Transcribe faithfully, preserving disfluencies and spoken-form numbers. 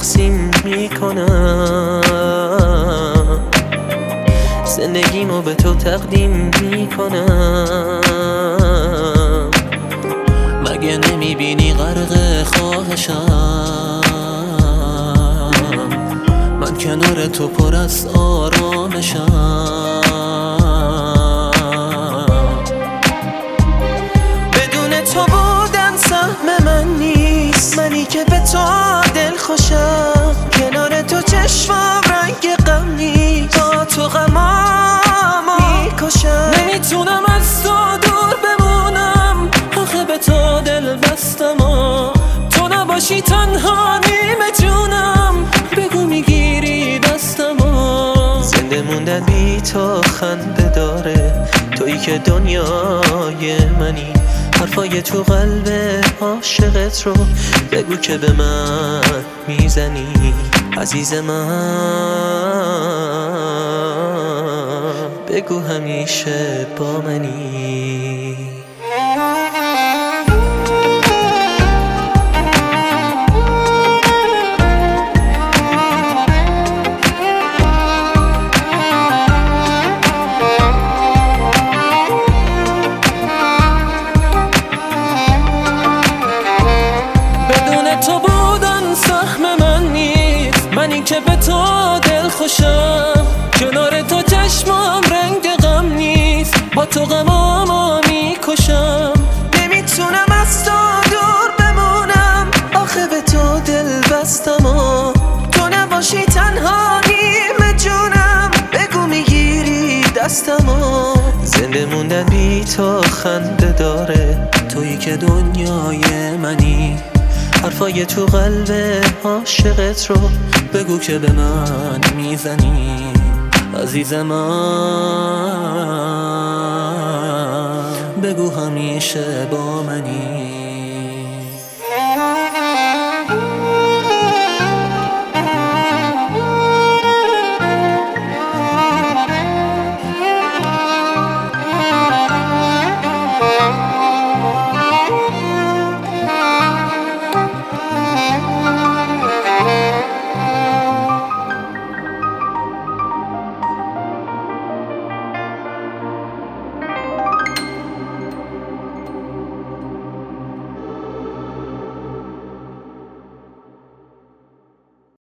تقسیم میکنم، زندگیمو به تو تقدیم میکنم. مگه نمیبینی غرق خواهشم، من کنار تو پر از آرامشم. بدون تو بودن سهم من نیست، منی که به تو دل خوشم. کنار تو چشمام رنگ غم نیست، با تو غمامو میکشم. نمیتونم از تو دور بمونم، آخه به تو دل بستم. تو نباشی تنها نیمه جونم، بگو میگیری دستم. زنده موندن بی تو خنده داره، تویی که دنیای منی. حرفای تو قلب عاشقت رو بگو که به من میزنی. عزیز من بگو همیشه با منی. منی که به تو دل خوشم، کنار تو چشمام رنگ غم نیست، با تو غمامو میکشم. نمیتونم از تو دور بمونم، آخه به تو دل بستم. و تو نباشی تنها نیمه جونم، بگو میگیری دستم. و زنده موندن بی تو خنده داره، تویی که دنیای منی. حرفای تو قلب عاشقت رو بگو که به من میزنی. عزیز من بگو همیشه با منی.